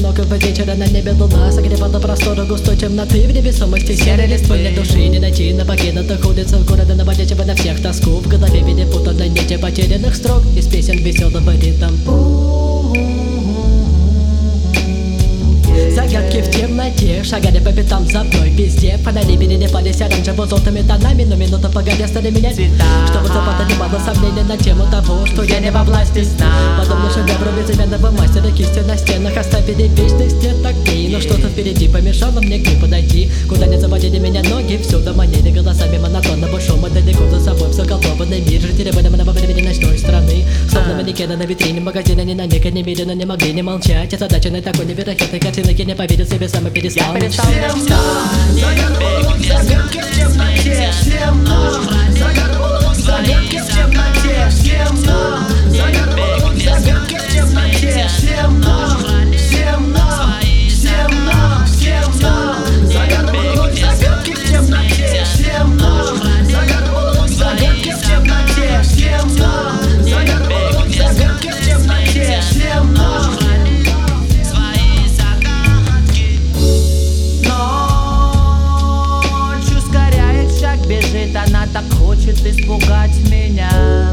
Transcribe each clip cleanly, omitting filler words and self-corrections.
одинокого вечера на небе луна согревала просторы густой темноты. В невесомости серой листвы нет души не найти на покинутых улицах города, наводящего на всех тоску. В голове перепутаны нити потерянных строк из песен веселого ритм. Загадки в темноте шагали по пятам за мной везде. Фонари переливались оранжево-желтыми тонами, но минута погодя стали менять цвета. Что вот запада немало сомнений на тему того, что я не во власти сна. Подобно шедевру безымянного мастера, кисти на стенах оставили вечности такие. Но что-то впереди помешало мне к ним подойти. Куда не заводили меня ноги, всюду манили голосами монотонного шума. Далеко за собой все голованный мир, жители выдуманного времени ночной страны. Словно манекены на витрине магазина, ни на миг немедленно не могли не молчать. Озадаченной такой невероятной картиной я не поверил себе, сам и перестал мечтать. Всем нам загадывал загадки в темноте. Всем нам загадывал загадки в темноте. Всем нам загадывал загадки в темноте. Всем нам, всем нам, всем нам, всем нам загадывал загадки в темноте. Всем нам загадывал загадки в темноте. Всем нам загадывал загадки в темноте. Всем нам. Бежит, она так хочет испугать меня.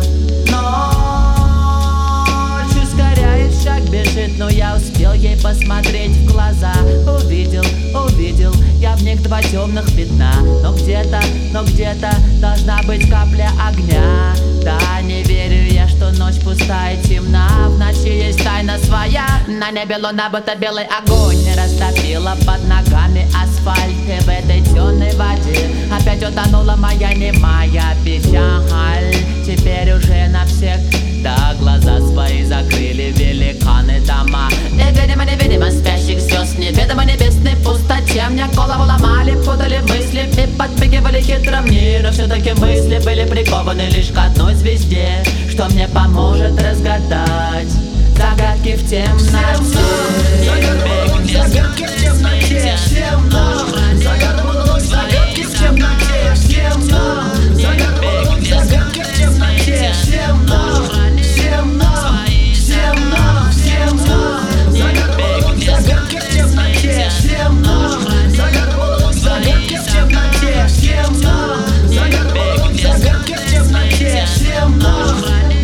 Ночь ускоряет шаг, бежит, но я успел ей посмотреть в глаза. Увидел я в них два темных пятна. Но где-то должна быть капля огня. Да, не верю я, что ночь пустая и темна. В ночи есть тайна своя. На небе луна, будто белый огонь растопила под ногами асфальт. И в этой темной воде опять утонула моя немая печаль. Теперь уже навсегда глаза свои закрыли великаны дома. Невидимо спящих звезд, неведомо небесной пустоте. Мне голову ломали, путали мысли и подпрыгивали хитро мне. Но все-таки мысли были прикованы лишь к одной звезде, что мне поможет разгадать загадки в темноте. Загадки в темноте. Всем нам загадывал загадки в темноте. Всем нам загадывал загадки в темноте. Всем нам, всем нам, всем нам, всем нам загадывал загадки в темноте. Всем нам загадывал загадки в темноте. Всем нам загадывал загадки в темноте. Всем нам.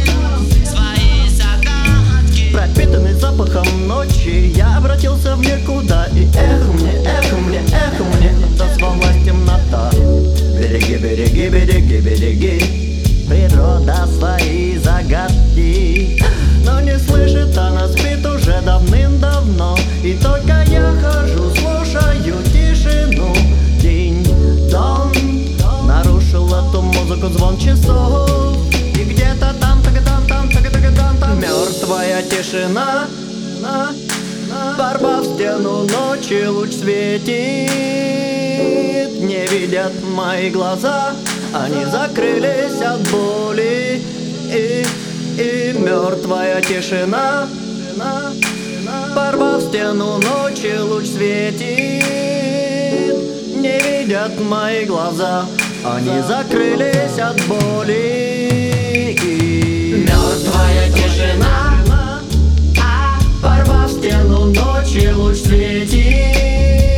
Пропитанный запахом ночи, я обратился в никуда. И эхо мне отозвалась темнота. Береги, береги, береги, береги, природа свои загадки. Но не слышит, она спит уже давным-давно. И только я хожу, слушаю тишину. Динь-дон нарушил эту музыку звон часов. И где-то там, там, мертвая тишина. Порвав стену ночи, луч светит. Не видят мои глаза, они закрылись от боли. И мертвая тишина. Порвав стену ночи, луч светит. Не видят мои глаза, они закрылись от боли. Мертвая тишина, порвав стену ночи, луч светит.